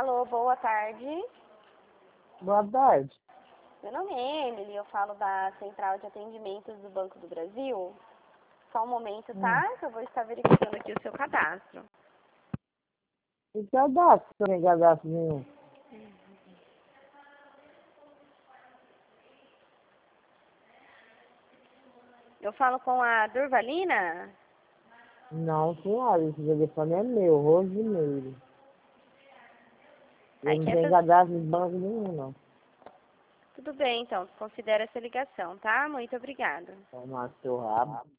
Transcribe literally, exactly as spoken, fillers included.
Alô, boa tarde. Boa tarde. Meu nome é Emily, eu falo da Central de Atendimentos do Banco do Brasil. Só um momento, tá? Hum. Que eu vou estar verificando aqui o seu cadastro. E cadastro? Não tem cadastro nenhum. Eu falo com a Durvalina? Não, senhora, esse telefone é meu, Rosimeiro. Eu Ai, não que tenho essa... cadastro em banco nenhum, não. Tudo bem, então. Considera essa ligação, tá? Muito obrigada. Toma seu rabo.